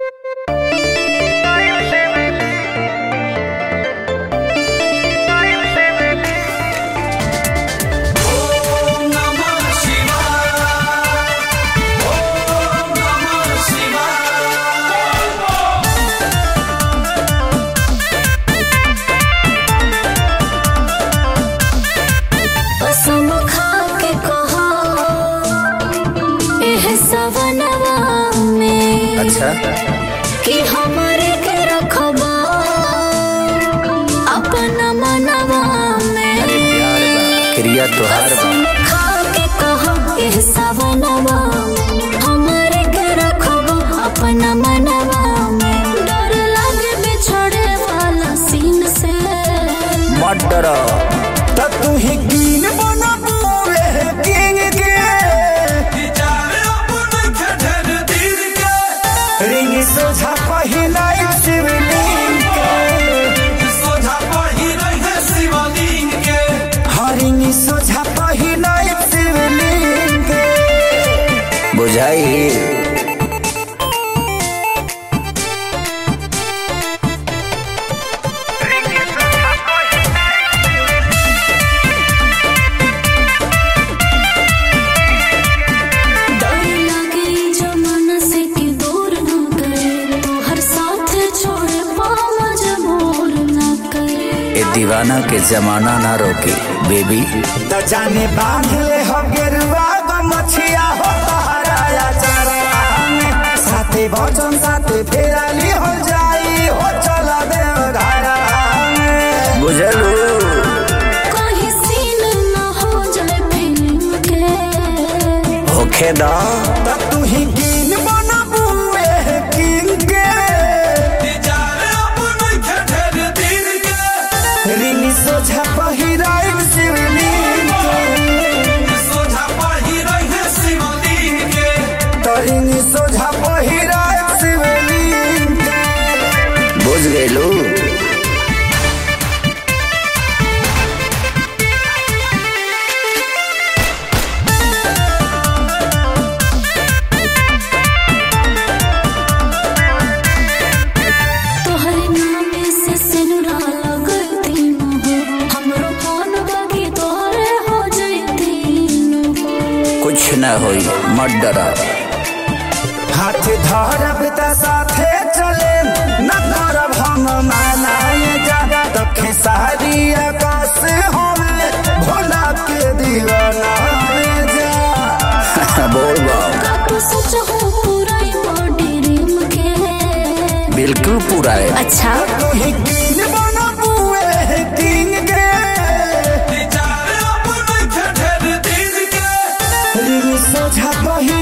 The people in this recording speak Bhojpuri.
अच्छा कि हमारे के रखबा अपना मनवा में। अरे प्यार बा क्रिया तोहार बा खा के कहो एह सवनवा हमारे के रखबा अपना मनवा में। डर लगे बिछड़े वाला सीन से मत डरो त तू ही कीन बना पूरे किंग के रिंग सोझा पहिला शिवलिंग के सोझा पहिला शिवलिंग के रिंग सोझा पहिला शिवलिंग के बुझाई दीवाना के जमाना ना रोके बेबी। त जाने बांध ले हो गेरुआ ग मछिया हो तहराया चरा में साथे भजन साथे फेराली हो जाई हो चला दे धारा में बुझलू कहीं सीन ना हो जाए फिल्म के होखे दा त तू ही कीन बना बुए किंग के रिंग सोझा पहिराई शिवलिंग के सोझा पहिरा शिवलिंग के रिंग सोझा पहिराई शिवलिंग के बुझ गइलू कुछ न होई मत डरा हाथ धरब त साथे चले न करब हम मानाए जा तखे सारी आकाश होवे भोला के दीवाना जा बोल बाबू बिल्कुल पूरा है। अच्छा तू ही कीन बना बुए किंग के रिंग सोझा पहिरा